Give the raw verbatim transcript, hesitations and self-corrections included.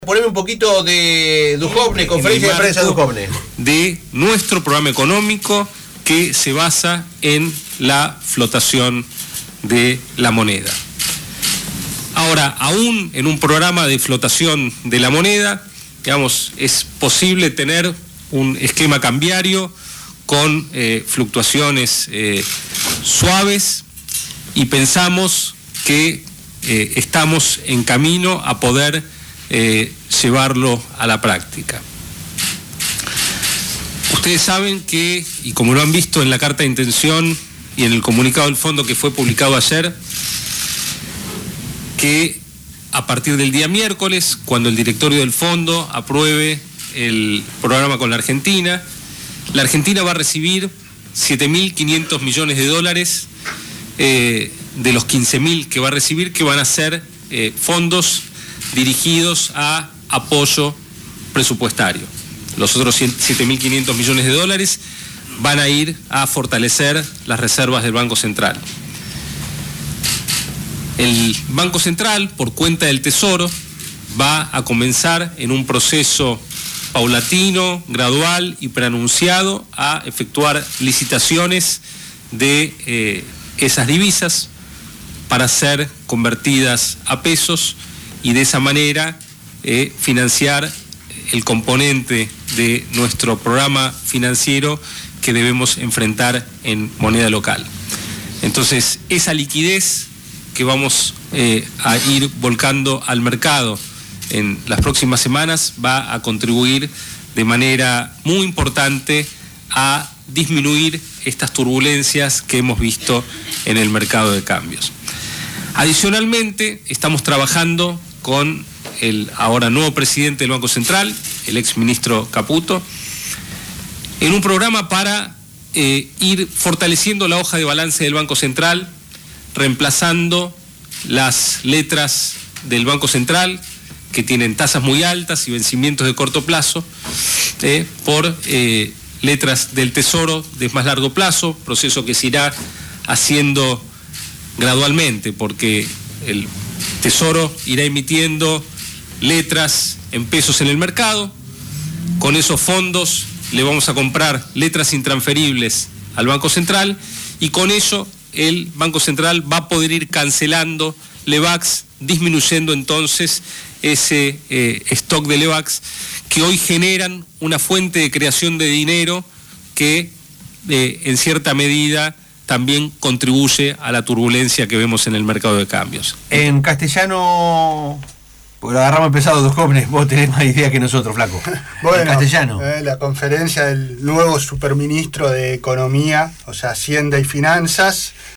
Poneme un poquito de Duhovne, conferencia de prensa de Duhovne. De nuestro programa económico que se basa en la flotación de la moneda. Ahora, aún en un programa de flotación de la moneda, digamos, es posible tener un esquema cambiario con eh, fluctuaciones eh, suaves y pensamos que eh, estamos en camino a poder Eh, llevarlo a la práctica. Ustedes saben que, y como lo han visto en la carta de intención y en el comunicado del fondo que fue publicado ayer, que a partir del día miércoles, cuando el directorio del fondo apruebe el programa con la Argentina, la Argentina va a recibir siete mil quinientos millones de dólares eh, de los quince mil que va a recibir, que van a ser eh, fondos dirigidos a apoyo presupuestario. Los otros siete mil quinientos millones de dólares van a ir a fortalecer las reservas del Banco Central. El Banco Central, por cuenta del Tesoro, va a comenzar en un proceso paulatino, gradual y preanunciado a efectuar licitaciones de eh, esas divisas para ser convertidas a pesos y de esa manera eh, financiar el componente de nuestro programa financiero que debemos enfrentar en moneda local. Entonces, esa liquidez que vamos eh, a ir volcando al mercado en las próximas semanas va a contribuir de manera muy importante a disminuir estas turbulencias que hemos visto en el mercado de cambios. Adicionalmente, estamos trabajando con el ahora nuevo presidente del Banco Central, el ex ministro Caputo, en un programa para eh, ir fortaleciendo la hoja de balance del Banco Central, reemplazando las letras del Banco Central, que tienen tasas muy altas y vencimientos de corto plazo, eh, por eh, letras del Tesoro de más largo plazo, proceso que se irá haciendo gradualmente, porque el Tesoro irá emitiendo letras en pesos en el mercado. Con esos fondos le vamos a comprar letras intransferibles al Banco Central y con ello el Banco Central va a poder ir cancelando LEVAX, disminuyendo entonces ese eh, stock de LEVAX que hoy generan una fuente de creación de dinero que eh, en cierta medida también contribuye a la turbulencia que vemos en el mercado de cambios. En castellano, porque lo agarramos pesado dos jóvenes, vos tenés más idea que nosotros, flaco. Bueno, en castellano. Eh, la conferencia del nuevo superministro de Economía, o sea, Hacienda y Finanzas,